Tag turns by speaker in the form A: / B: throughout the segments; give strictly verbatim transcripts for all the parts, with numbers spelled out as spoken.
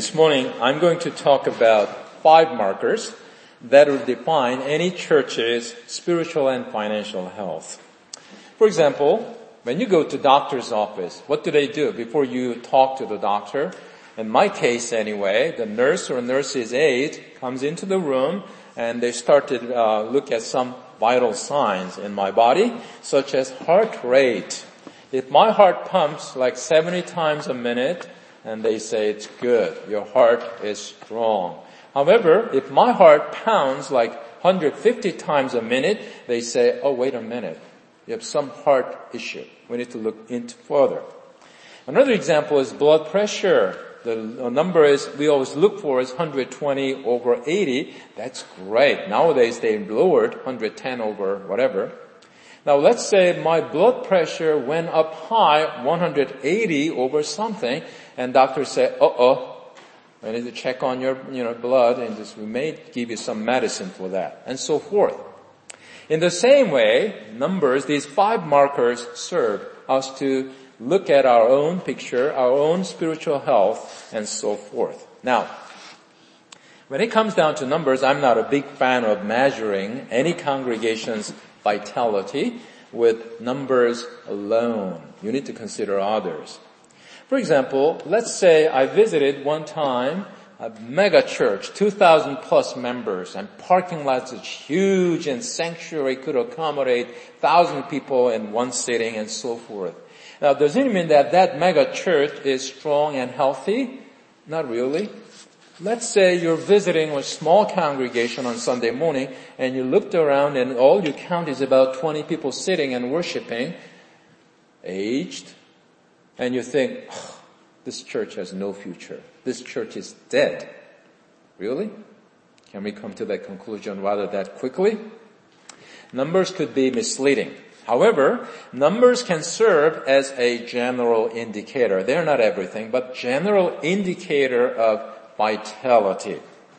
A: This morning, I'm going to talk about five markers that will define any church's spiritual and financial health. For example, when you go to doctor's office, what do they do before you talk to the doctor? In my case anyway, the nurse or nurse's aide comes into the room and they start to uh, look at some vital signs in my body, such as heart rate. If my heart pumps like seventy times a minute, and they say it's good, your heart is strong. However, if my heart pounds like one hundred fifty times a minute, they say, oh, wait a minute, you have some heart issue. We need to look into further. Another example is blood pressure. The number is, we always look for is one hundred twenty over eighty. That's great. Nowadays they lowered one hundred ten over whatever. Now let's say my blood pressure went up high, one hundred eighty over something, and doctors say, uh-oh, we need to check on your, you know, blood, and just, we may give you some medicine for that, and so forth. In the same way, numbers, these five markers serve us to look at our own picture, our own spiritual health, and so forth. Now, when it comes down to numbers, I'm not a big fan of measuring any congregation's vitality with numbers alone. You need to consider others. For example, let's say I visited one time a mega church, two thousand plus members, and parking lots is huge, and sanctuary could accommodate one thousand people in one sitting, and so forth. Now, does it mean that that mega church is strong and healthy? Not really. Let's say you're visiting a small congregation on Sunday morning and you looked around and all you count is about twenty people sitting and worshiping, aged, and you think, oh, this church has no future. This church is dead. Really? Can we come to that conclusion rather that quickly? Numbers could be misleading. However, numbers can serve as a general indicator. They're not everything, but general indicator of vitality.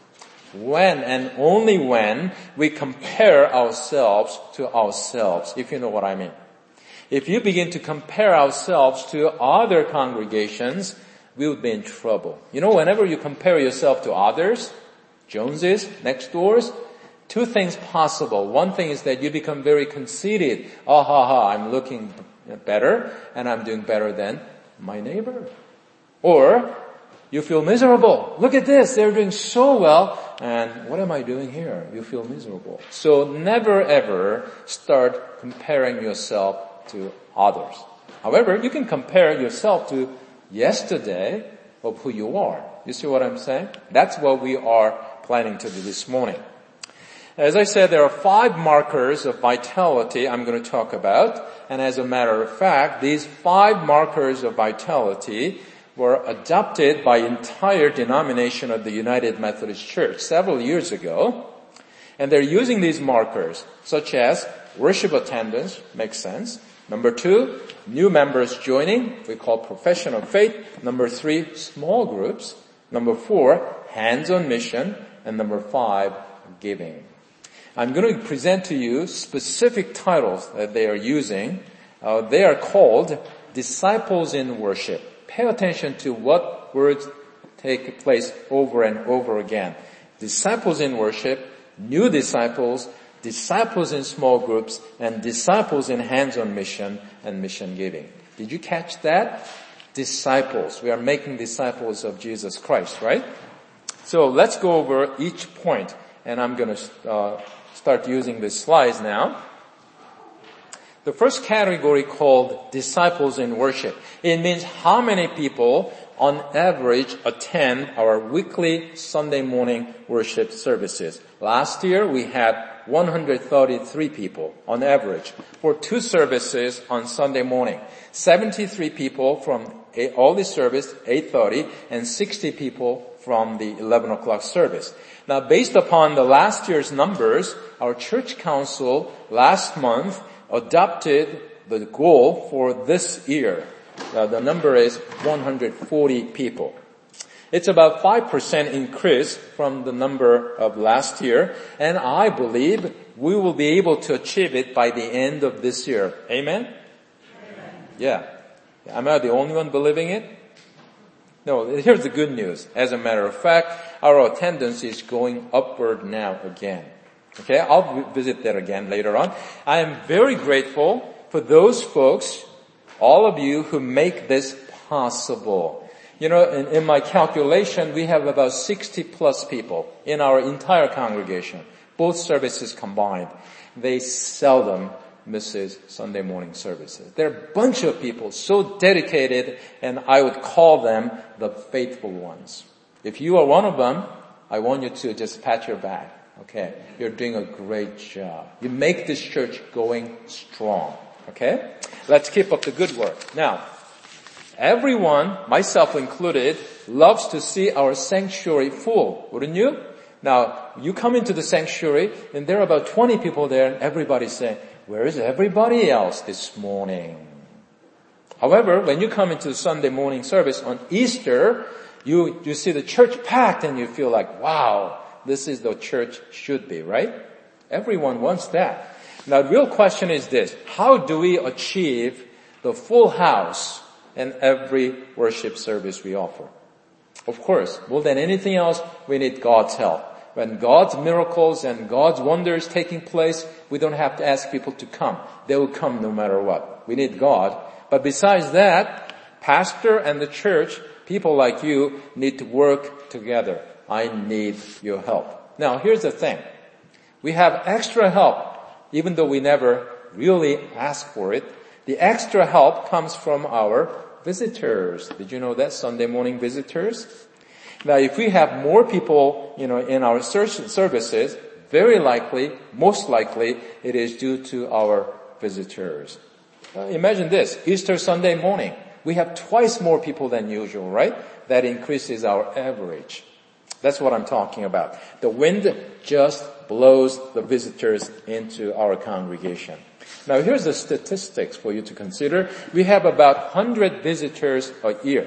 A: When and only when we compare ourselves to ourselves, if you know what I mean. If you begin to compare ourselves to other congregations, we would be in trouble. You know, whenever you compare yourself to others, Joneses, next doors, two things possible. One thing is that you become very conceited. Oh, ha, ha, I'm looking better and I'm doing better than my neighbor. Or you feel miserable. Look at this. They're doing so well. And what am I doing here? You feel miserable. So never ever start comparing yourself to others. However, you can compare yourself to yesterday of who you are. You see what I'm saying? That's what we are planning to do this morning. As I said, there are five markers of vitality I'm going to talk about. And as a matter of fact, these five markers of vitality were adopted by entire denomination of the United Methodist Church several years ago. And they're using these markers, such as worship attendance, makes sense. Number two, new members joining, we call profession of faith. Number three, small groups. Number four, hands-on mission. And number five, giving. I'm going to present to you specific titles that they are using. Uh, they are called disciples in worship. Pay attention to what words take place over and over again. Disciples in worship, new disciples, disciples in small groups, and disciples in hands-on mission and mission giving. Did you catch that? Disciples. We are making disciples of Jesus Christ, right? So let's go over each point, and I'm going to uh, start using these slides now. The first category called disciples in worship. It means how many people on average attend our weekly Sunday morning worship services. Last year we had one hundred thirty-three people on average for two services on Sunday morning. seventy-three people from all the service, eight thirty, and sixty people from the eleven o'clock service. Now based upon the last year's numbers, our church council last month adopted the goal for this year. Uh, the number is one hundred forty people. It's about five percent increase from the number of last year, and I believe we will be able to achieve it by the end of this year. Amen? Amen. Yeah. Am I the only one believing it? No, here's the good news. As a matter of fact, our attendance is going upward now again. Okay, I'll visit that again later on. I am very grateful for those folks, all of you who make this possible. You know, in, in my calculation, we have about sixty plus people in our entire congregation, both services combined. They seldom misses Sunday morning services. There are a bunch of people so dedicated, and I would call them the faithful ones. If you are one of them, I want you to just pat your back. Okay, you're doing a great job. You make this church going strong. Okay, let's keep up the good work. Now, everyone, myself included, loves to see our sanctuary full, wouldn't you? Now, you come into the sanctuary and there are about twenty people there and everybody's saying, where is everybody else this morning? However, when you come into the Sunday morning service on Easter, you, you see the church packed and you feel like, wow, this is the church should be, right? Everyone wants that. Now, the real question is this: how do we achieve the full house in every worship service we offer? Of course, more than anything else, we need God's help. When God's miracles and God's wonders taking place, we don't have to ask people to come. They will come no matter what. We need God. But besides that, pastor and the church, people like you, need to work together. I need your help. Now, here's the thing. We have extra help, even though we never really ask for it. The extra help comes from our visitors. Did you know that? Sunday morning visitors. Now, if we have more people, you know, in our services, very likely, most likely, it is due to our visitors. Uh, imagine this: Easter Sunday morning, we have twice more people than usual, right? That increases our average. That's what I'm talking about. The wind just blows the visitors into our congregation. Now, here's the statistics for you to consider. We have about one hundred visitors a year.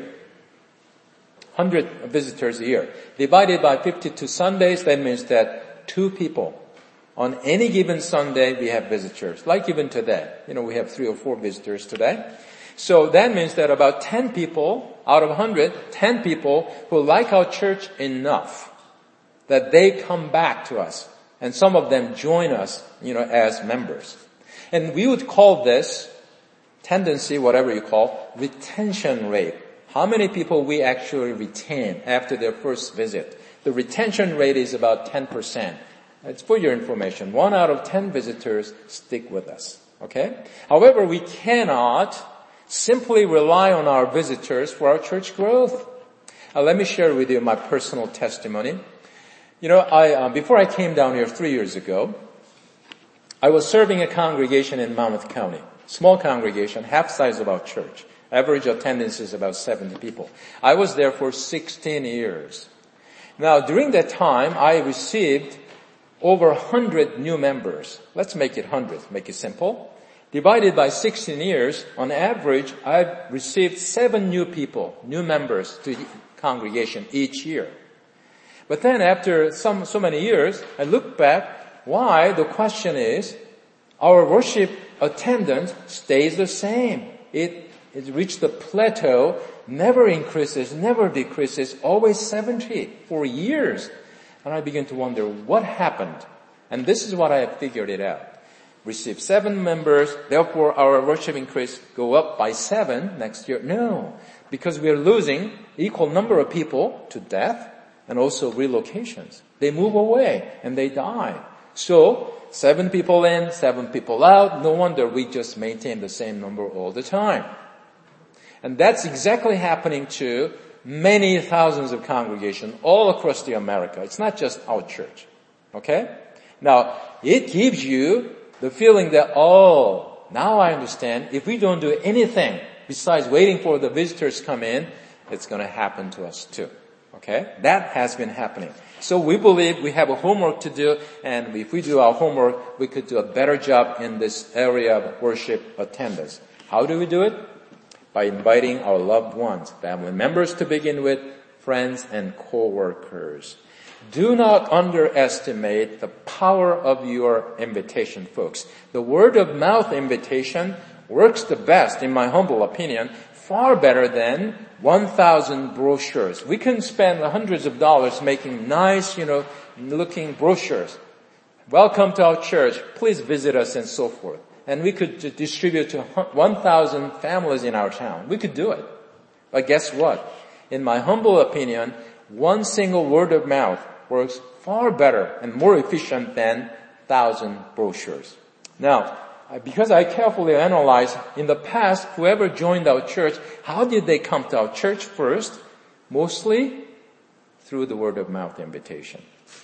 A: one hundred visitors a year. Divided by fifty-two Sundays, that means that two people on any given Sunday we have visitors. Like even today. You know, we have three or four visitors today. So that means that about ten people out of one hundred, ten people who like our church enough that they come back to us. And some of them join us, you know, as members. And we would call this tendency, whatever you call, retention rate. How many people we actually retain after their first visit. The retention rate is about ten percent. It's for your information. One out of ten visitors stick with us. Okay? However, we cannot simply rely on our visitors for our church growth. Uh, let me share with you my personal testimony. You know, I, uh, before I came down here three years ago, I was serving a congregation in Monmouth County. Small congregation, half size of our church. Average attendance is about seventy people. I was there for sixteen years. Now, during that time, I received over one hundred new members. Let's make it one hundred, make it simple. Divided by sixteen years, on average, I've received seven new people, new members to the congregation each year. But then after some, so many years, I look back, why? The question is, our worship attendance stays the same. It, it reached the plateau, never increases, never decreases, always seventy for years. And I begin to wonder, what happened? And this is what I have figured it out. Receive seven members, therefore our worship increase go up by seven next year. No, because we are losing equal number of people to death and also relocations. They move away and they die. So, seven people in, seven people out. No wonder we just maintain the same number all the time. And that's exactly happening to many thousands of congregations all across the America. It's not just our church. Okay? Now, it gives you the feeling that, oh, now I understand. If we don't do anything besides waiting for the visitors to come in, it's going to happen to us too. Okay? That has been happening. So we believe we have a homework to do, and if we do our homework, we could do a better job in this area of worship attendance. How do we do it? By inviting our loved ones, family members to begin with, friends and co-workers. Do not underestimate the power of your invitation, folks. The word of mouth invitation works the best, in my humble opinion, far better than one thousand brochures. We can spend hundreds of dollars making nice, you know, looking brochures. Welcome to our church. Please visit us and so forth. And we could distribute to one thousand families in our town. We could do it. But guess what? In my humble opinion, one single word of mouth works far better and more efficient than thousand brochures. Now, because I carefully analyzed in the past, whoever joined our church, how did they come to our church first? Mostly through the word of mouth invitation.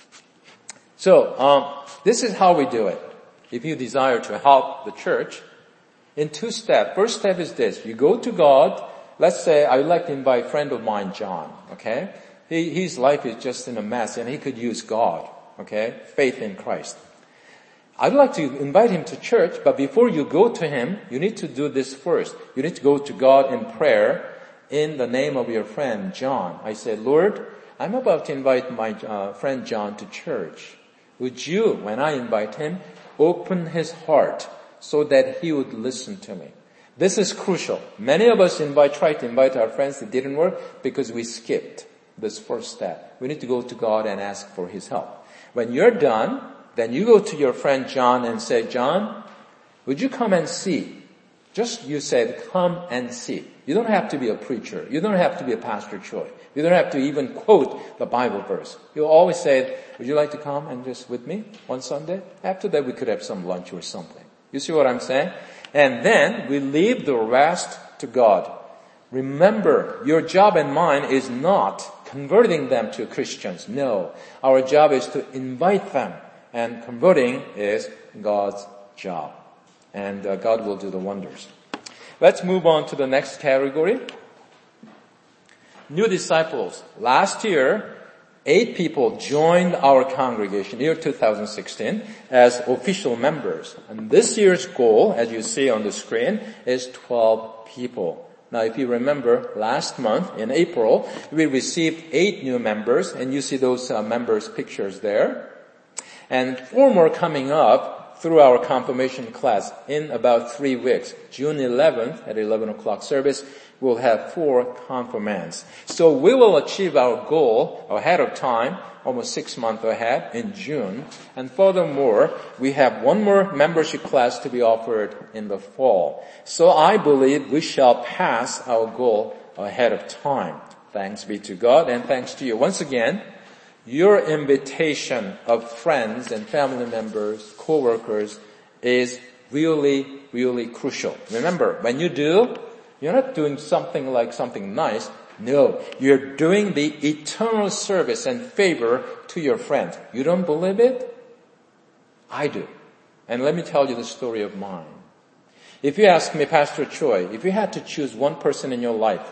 A: So, um, this is how we do it. If you desire to help the church, in two steps. First step is this. You go to God. Let's say I would like to invite a friend of mine, John, okay? He, his life is just in a mess and he could use God, okay? Faith in Christ. I'd like to invite him to church, but before you go to him, you need to do this first. You need to go to God in prayer in the name of your friend, John. I said, Lord, I'm about to invite my uh, friend John to church. Would you, when I invite him, open his heart so that he would listen to me? This is crucial. Many of us invite, try to invite our friends. It didn't work because we skipped this first step. We need to go to God and ask for his help. When you're done, then you go to your friend John and say, John, would you come and see? Just you said, come and see. You don't have to be a preacher. You don't have to be a Pastor Choi. You don't have to even quote the Bible verse. You always say, would you like to come and just with me one Sunday? After that, we could have some lunch or something. You see what I'm saying? And then we leave the rest to God. Remember, your job and mine is not converting them to Christians. No. Our job is to invite them. And converting is God's job. And uh, God will do the wonders. Let's move on to the next category. New disciples. Last year, eight people joined our congregation, year two thousand sixteen, as official members. And this year's goal, as you see on the screen, is twelve people. Now, if you remember, last month in April, we received eight new members, and you see those uh, members' pictures there. And four more coming up through our confirmation class in about three weeks. June eleventh at eleven o'clock service, we'll have four confirmands. So we will achieve our goal ahead of time, almost six months ahead in June. And furthermore, we have one more membership class to be offered in the fall. So I believe we shall pass our goal ahead of time. Thanks be to God and thanks to you. Once again, your invitation of friends and family members, co-workers is really, really crucial. Remember, when you do, you're not doing something like something nice. No, you're doing the eternal service and favor to your friends. You don't believe it? I do. And let me tell you the story of mine. If you ask me, Pastor Choi, if you had to choose one person in your life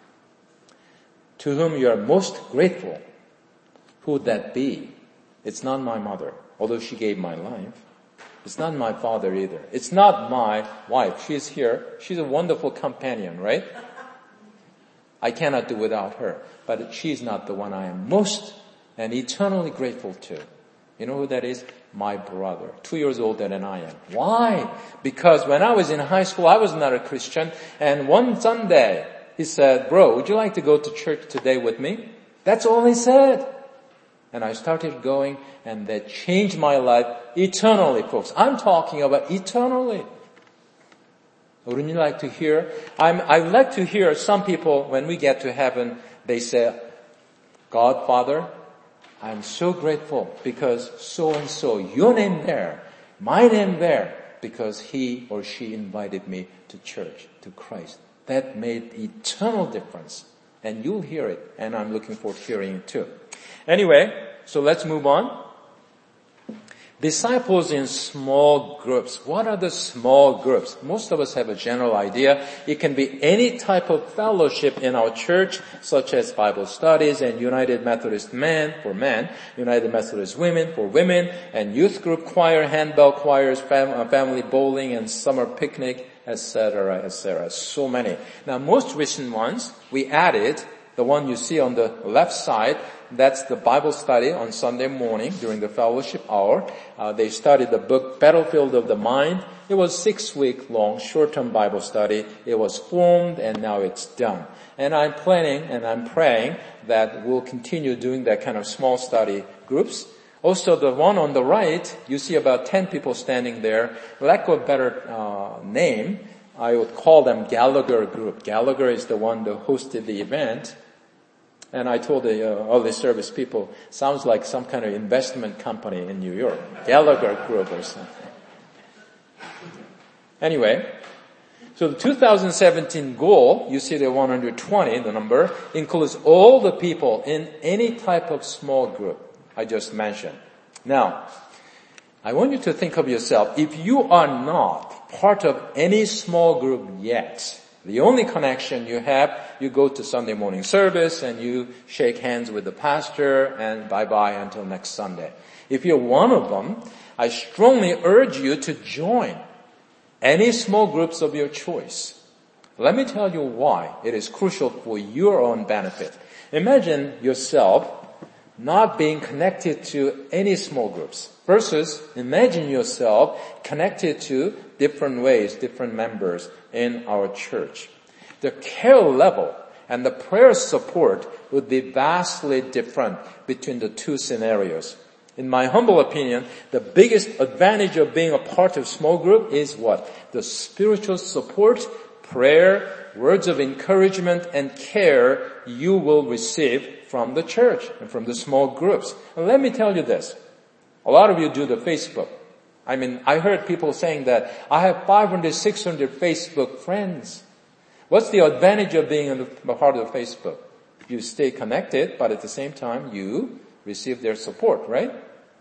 A: to whom you are most grateful, who would that be? It's not my mother, although she gave my life. It's not my father either. It's not my wife. She's here. She's a wonderful companion, right? I cannot do without her. But she's not the one I am most and eternally grateful to. You know who that is? My brother. Two years older than I am. Why? Because when I was in high school, I was not a Christian. And one Sunday, he said, bro, would you like to go to church today with me? That's all he said. And I started going, and that changed my life eternally, folks. I'm talking about eternally. Wouldn't you like to hear? I'm, I like to hear some people, when we get to heaven, they say, God, Father, I'm so grateful because so-and-so, your name there, my name there, because he or she invited me to church, to Christ. That made eternal difference. And you'll hear it, and I'm looking forward to hearing it too. Anyway, so let's move on. Disciples in small groups. What are the small groups? Most of us have a general idea. It can be any type of fellowship in our church, such as Bible studies and United Methodist Men for men, United Methodist Women for women, and youth group choir, handbell choirs, fam- family bowling, and summer picnic, et cetera, et cetera. So many. Now, most recent ones, we added The one you see on the left side, that's the Bible study on Sunday morning during the fellowship hour. Uh, they studied the book Battlefield of the Mind. It was six week long short-term Bible study. It was formed and now it's done. And I'm planning and I'm praying that we'll continue doing that kind of small study groups. Also, the one on the right, you see about ten people standing there. Lack of a better uh, name, I would call them Gallagher Group. Gallagher is the one that hosted the event. And I told the uh, early service people, sounds like some kind of investment company in New York. Gallagher Group or something. Anyway, so the two thousand seventeen goal, you see the one hundred twenty, the number, includes all the people in any type of small group I just mentioned. Now, I want you to think of yourself, if you are not part of any small group yet, the only connection you have, you go to Sunday morning service and you shake hands with the pastor and bye-bye until next Sunday. If you're one of them, I strongly urge you to join any small groups of your choice. Let me tell you why it is crucial for your own benefit. Imagine yourself not being connected to any small groups versus imagine yourself connected to different ways, different members in our church. The care level and the prayer support would be vastly different between the two scenarios. In my humble opinion, the biggest advantage of being a part of small group is what? The spiritual support, prayer, words of encouragement and care you will receive from the church and from the small groups. And let me tell you this. A lot of you do the Facebook. I mean, I heard people saying that I have five hundred, six hundred Facebook friends. What's the advantage of being a part of Facebook? You stay connected, but at the same time, you receive their support, right?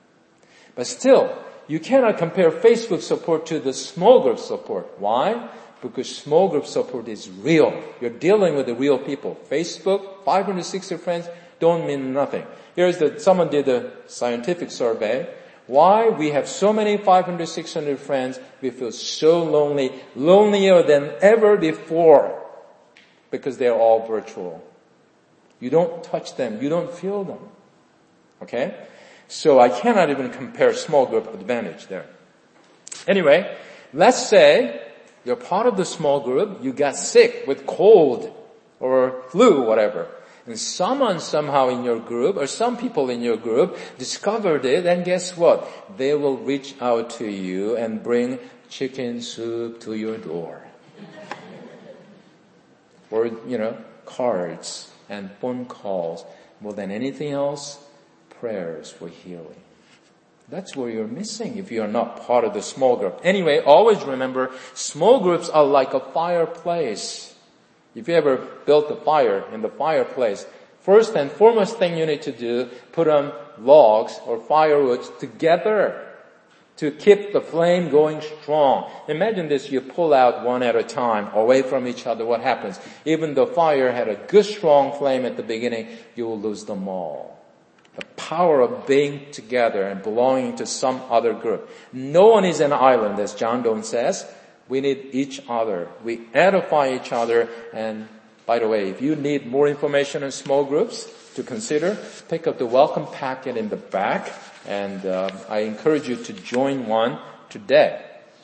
A: But still, you cannot compare Facebook support to the small group support. Why? Because small group support is real. You're dealing with the real people. Facebook, five hundred sixty friends don't mean nothing. Here's the, someone did a scientific survey. Why we have so many five hundred, six hundred friends, we feel so lonely, lonelier than ever before. Because they're all virtual. You don't touch them. You don't feel them. Okay? So I cannot even compare small group advantage there. Anyway, let's say you're part of the small group, you got sick with cold or flu, whatever. And someone somehow in your group or some people in your group discovered it, and guess what? They will reach out to you and bring chicken soup to your door. Or, you know, cards and phone calls. More than anything else, prayers for healing. That's where you're missing if you are not part of the small group. Anyway, always remember, small groups are like a fireplace. If you ever built a fire in the fireplace, first and foremost thing you need to do, put on logs or firewood together to keep the flame going strong. Imagine this, you pull out one at a time, away from each other, what happens? Even though fire had a good strong flame at the beginning, you will lose them all. The power of being together and belonging to some other group. No one is an island, as John Donne says. We need each other. We edify each other. And by the way, if you need more information on small groups to consider, pick up the welcome packet in the back. And uh, I encourage you to join one today.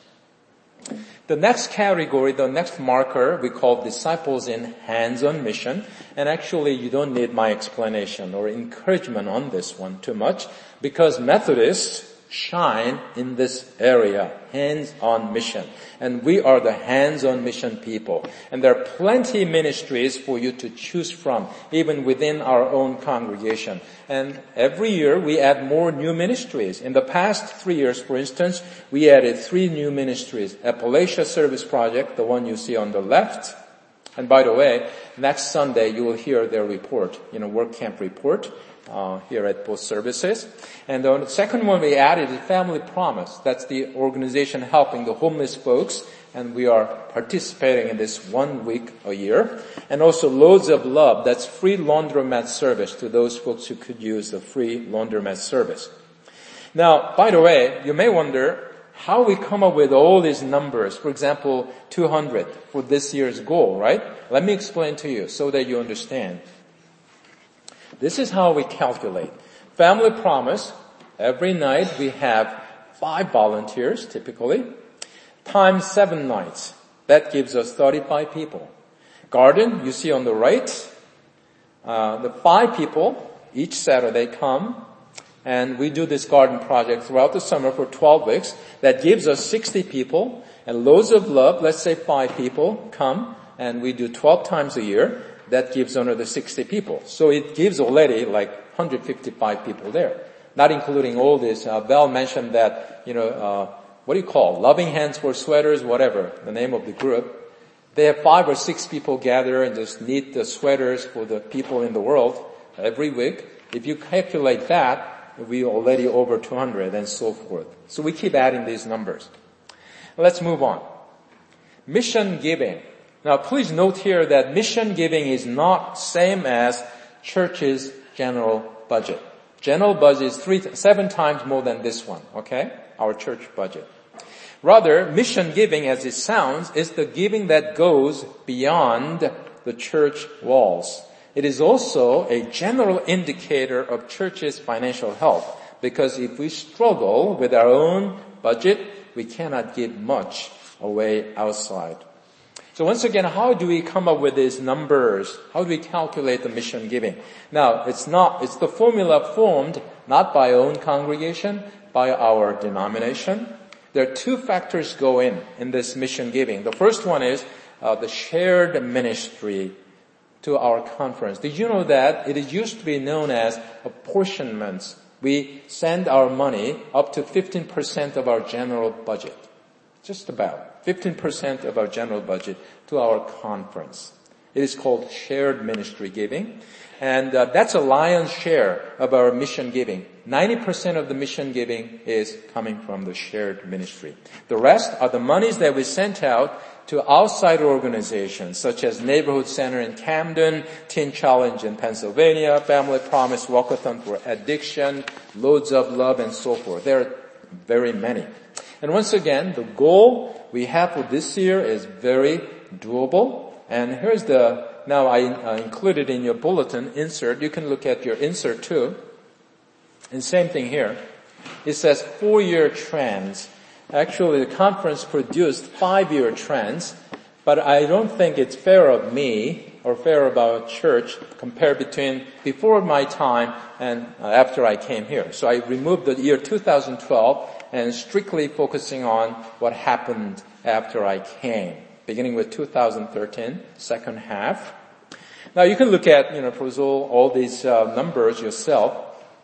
A: The next category, the next marker, we call disciples in hands-on mission. And actually, you don't need my explanation or encouragement on this one too much, because Methodists shine in this area, hands-on mission. And we are the hands-on mission people. And there are plenty of ministries for you to choose from, even within our own congregation. And every year we add more new ministries. In the past three years, for instance, we added three new ministries. Appalachia Service Project, the one you see on the left. And by the way, next Sunday you will hear their report, you know, work camp report. Uh, here at both services. And the second one we added is Family Promise. That's the organization helping the homeless folks, and we are participating in this one week a year. And also Loads of Love. That's free laundromat service to those folks who could use the free laundromat service. Now, by the way, you may wonder how we come up with all these numbers. For example, two hundred for this year's goal, right? Let me explain to you so that you understand. This is how we calculate. Family Promise, every night we have five volunteers typically, times seven nights. That gives us thirty-five people. Garden, you see on the right, uh, the five people each Saturday come, and we do this garden project throughout the summer for twelve weeks. That gives us sixty people, and Loads of Love, let's say five people come, and we do twelve times a year. That gives another sixty people. So it gives already like one hundred fifty-five people there. Not including all this. Uh, Val mentioned that, you know, uh, what do you call? Loving Hands for Sweaters, whatever, the name of the group. They have five or six people gather and just knit the sweaters for the people in the world every week. If you calculate that, we already over two hundred and so forth. So we keep adding these numbers. Let's move on. Mission giving. Now please note here that mission giving is not same as church's general budget. General budget is three, seven times more than this one, okay? Our church budget. Rather, mission giving, as it sounds, is the giving that goes beyond the church walls. It is also a general indicator of church's financial health, because if we struggle with our own budget, we cannot give much away outside. So once again, how do we come up with these numbers? How do we calculate the mission giving? Now, it's not, it's the formula formed not by our own congregation, by our denomination. There are two factors go in, in this mission giving. The first one is uh, the shared ministry to our conference. Did you know that it used to be known as apportionments? We send our money up to fifteen percent of our general budget. Just about fifteen percent of our general budget to our conference. It is called shared ministry giving. And uh, that's a lion's share of our mission giving. ninety percent of the mission giving is coming from the shared ministry. The rest are the monies that we sent out to outside organizations such as Neighborhood Center in Camden, Teen Challenge in Pennsylvania, Family Promise Walkathon for Addiction, Loads of Love, and so forth. There are very many. And once again, the goal we have for this year is very doable. And here's the, now I uh, included in your bulletin insert. You can look at your insert too. And same thing here. It says four-year trends. Actually, the conference produced five-year trends, but I don't think it's fair of me or fair of our church compared between before my time and uh, after I came here. So I removed the year two thousand twelve and strictly focusing on what happened after I came, beginning with two thousand thirteen, second half. Now you can look at, you know, all, all these uh, numbers yourself.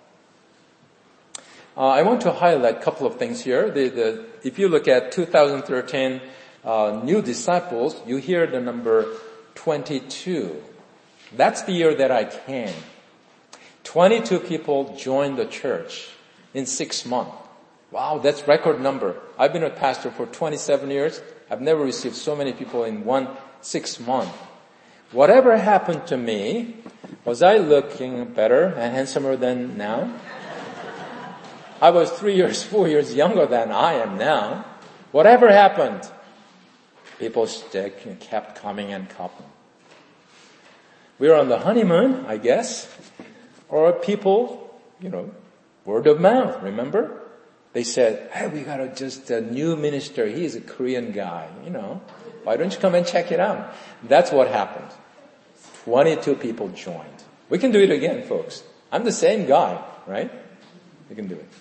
A: Uh, I want to highlight a couple of things here. The, the, if you look at two thousand thirteen uh, new disciples, you hear the number twenty-two. That's the year that I came. twenty-two people joined the church in six months. Wow, that's record number. I've been a pastor for twenty-seven years. I've never received so many people in one six month. Whatever happened to me, was I looking better and handsomer than now? I was three years, four years younger than I am now. Whatever happened, people kept coming and coming. We were on the honeymoon, I guess. Or people, you know, word of mouth, remember? They said, hey, we got a, just a new minister. He's a Korean guy, you know. Why don't you come and check it out? That's what happened. twenty-two people joined. We can do it again, folks. I'm the same guy, right? We can do it.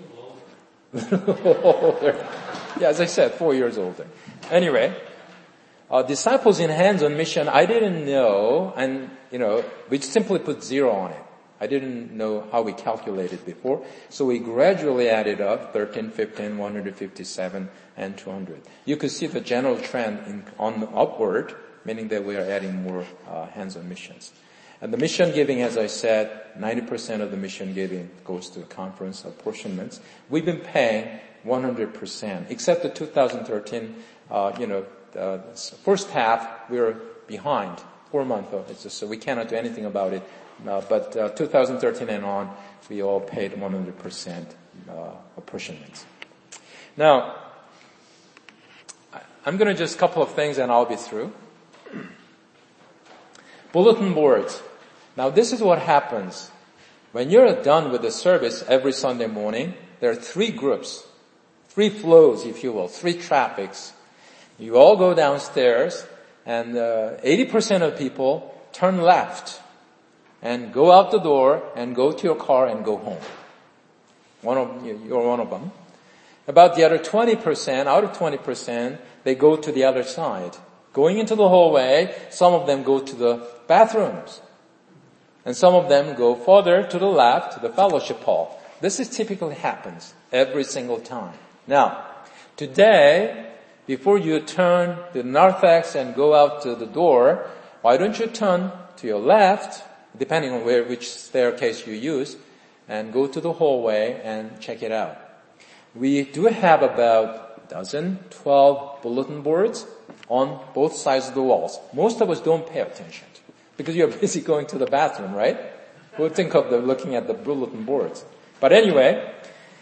A: Older. Yeah, as I said, four years older. Anyway, uh, disciples in hands-on mission, I didn't know, and, you know, we simply put zero on it. I didn't know how we calculated before. So we gradually added up thirteen, fifteen, one hundred fifty-seven, and two hundred. You could see the general trend in, on the upward, meaning that we are adding more uh, hands-on missions. And the mission giving, as I said, ninety percent of the mission giving goes to the conference apportionments. We've been paying one hundred percent, except the two thousand thirteen, uh, you know, the first half we were behind, four months, so we cannot do anything about it. Uh, but uh, two thousand thirteen and on, we all paid one hundred percent uh, apportionments. Now, I'm going to just a couple of things and I'll be through. Bulletin boards. Now this is what happens. When you're done with the service every Sunday morning, there are three groups, three flows, if you will, three traffics. You all go downstairs, and uh, eighty percent of people turn left and go out the door and go to your car and go home. One of you're one of them. About the other twenty percent, out of twenty percent, they go to the other side. Going into the hallway, some of them go to the bathrooms. And some of them go further to the left, to the fellowship hall. This is typically happens every single time. Now, today, before you turn the narthex and go out to the door, why don't you turn to your left, depending on where, which staircase you use, and go to the hallway and check it out. We do have about a dozen, twelve bulletin boards on both sides of the walls. Most of us don't pay attention because you're busy going to the bathroom, right? We'll think of the looking at the bulletin boards. But anyway,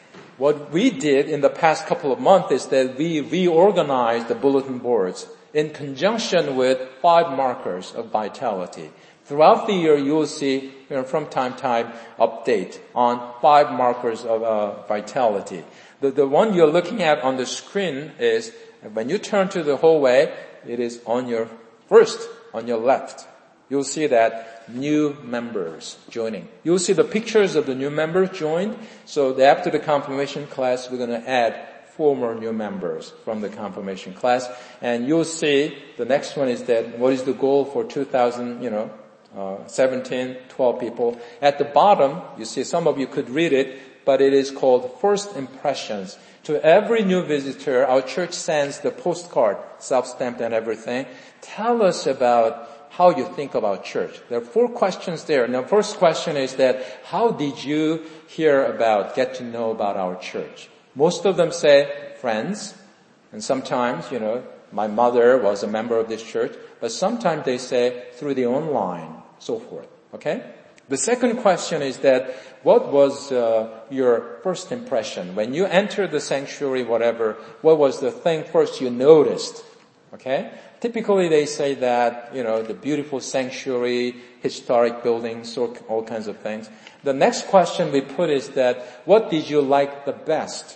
A: what we did in the past couple of months is that we reorganized the bulletin boards in conjunction with five markers of vitality. Throughout the year, you will see, you know, from time to time, update on five markers of uh, vitality. The, the one you're looking at on the screen is, when you turn to the hallway, it is on your first, on your left. You'll see that new members joining. You'll see the pictures of the new members joined. So after the confirmation class, we're going to add four more new members from the confirmation class. And you'll see the next one is that what is the goal for two thousand, you know, uh, seventeen, twelve people. At the bottom, you see some of you could read it, but it is called First Impressions. To every new visitor, our church sends the postcard, self-stamped and everything. Tell us about how you think about church. There are four questions there. Now, first question is that, how did you hear about, get to know about our church? Most of them say friends, and sometimes, you know, my mother was a member of this church, but sometimes they say through the online, so forth. Okay? The second question is that, what was uh, your first impression? When you entered the sanctuary, whatever, what was the thing first you noticed? Okay? Typically they say that, you know, the beautiful sanctuary, historic buildings, all kinds of things. The next question we put is that, what did you like the best?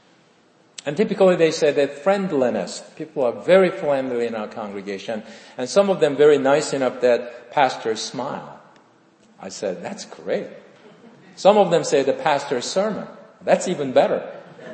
A: And typically they say that friendliness. People are very friendly in our congregation, and some of them very nice enough that pastors smile. I said, that's great. Some of them say the pastor's sermon. That's even better.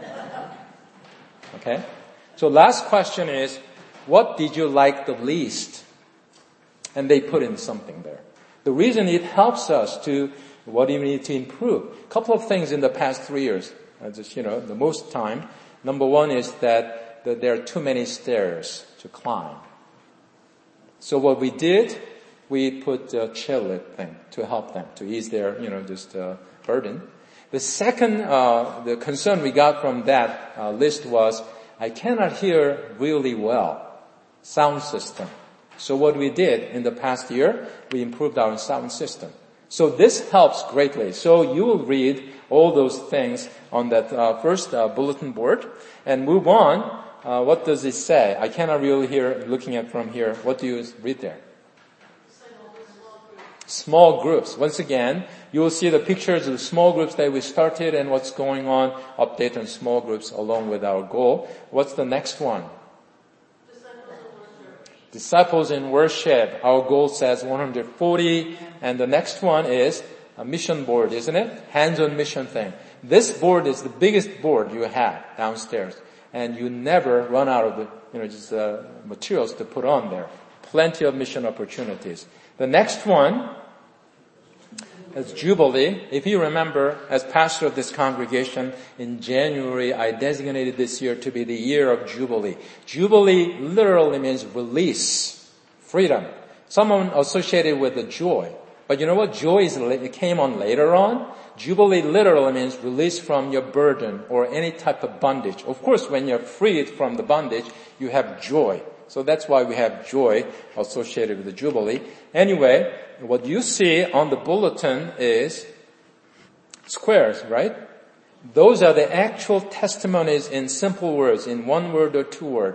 A: Okay? So last question is, what did you like the least? And they put in something there. The reason it helps us to, what do you need to improve? A couple of things in the past three years. I just, you know, the most time. Number one is that, that there are too many stairs to climb. So what we did, we put a chairlift thing to help them, to ease their, you know, just uh, burden. The second, uh, the concern we got from that uh, list was, I cannot hear really well. Sound system. So what we did in the past year, we improved our sound system. So this helps greatly. So you will read all those things on that uh, first uh, bulletin board and move on. Uh, what does it say? I cannot really hear looking at from here. What do you read there? Small groups. Once again, you will see the pictures of the small groups that we started and what's going on. Update on small groups along with our goal. What's the next one? Disciples in worship. Our goal says one hundred forty. And the next one is a mission board, isn't it? Hands-on mission thing. This board is the biggest board you have downstairs. And you never run out of the, you know, just uh, materials to put on there. Plenty of mission opportunities. The next one is Jubilee. If you remember, as pastor of this congregation, in January, I designated this year to be the year of Jubilee. Jubilee literally means release, freedom. Someone associated with the joy. But you know what? Joy is, it came on later on. Jubilee literally means release from your burden or any type of bondage. Of course, when you're freed from the bondage, you have joy. So that's why we have joy associated with the Jubilee. Anyway, what you see on the bulletin is squares, right? Those are the actual testimonies in simple words, in one word or two words.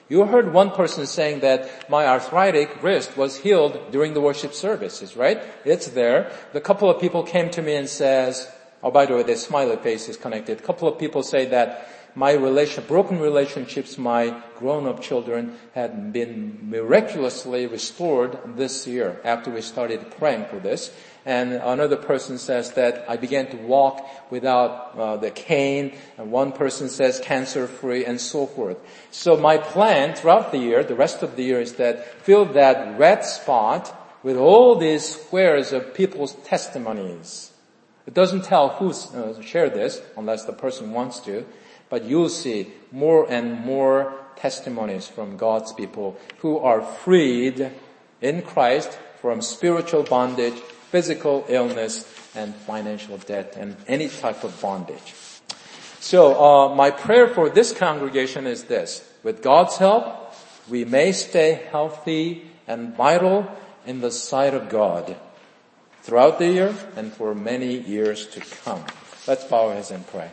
A: You heard one person saying that my arthritic wrist was healed during the worship services, right? It's there. The couple of people came to me and says, oh, by the way, the smiley face is connected. A couple of people say that my relation, broken relationships, my grown-up children had been miraculously restored this year after we started praying for this. And another person says that I began to walk without uh, the cane. And one person says cancer-free and so forth. So my plan throughout the year, the rest of the year, is that fill that red spot with all these squares of people's testimonies. It doesn't tell who uh, shared this unless the person wants to. But you'll see more and more testimonies from God's people who are freed in Christ from spiritual bondage, physical illness, and financial debt, and any type of bondage. So uh, my prayer for this congregation is this. With God's help, we may stay healthy and vital in the sight of God throughout the year and for many years to come. Let's bow our heads and pray.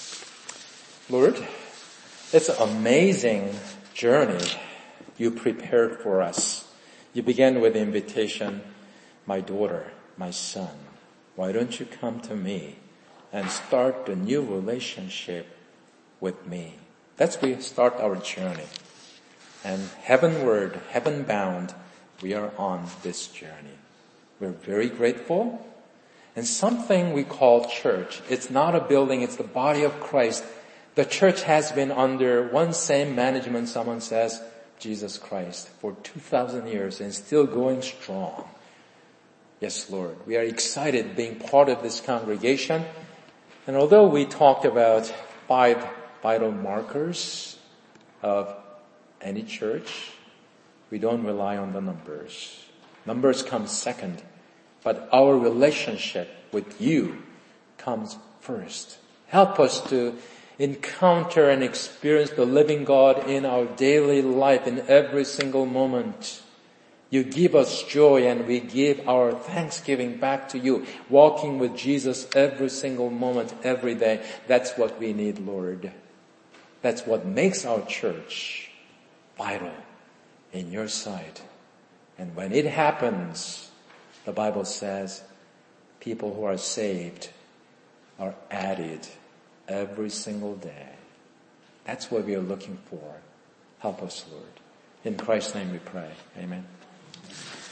A: Lord, it's an amazing journey you prepared for us. You began with the invitation, my daughter, my son, why don't you come to me and start a new relationship with me? That's where we start our journey. And heavenward, heaven-bound, we are on this journey. We're very grateful. And something we call church, it's not a building, it's the body of Christ. The church has been under one same management, someone says, Jesus Christ, for two thousand years and still going strong. Yes, Lord, we are excited being part of this congregation. And although we talked about five vital markers of any church, we don't rely on the numbers. Numbers come second, but our relationship with you comes first. Help us to encounter and experience the living God in our daily life in every single moment. You give us joy and we give our thanksgiving back to you, walking with Jesus every single moment, every day. That's what we need, Lord. That's what makes our church vital in your sight. And when it happens, the Bible says, people who are saved are added every single day. That's what we are looking for. Help us, Lord. In Christ's name we pray. Amen.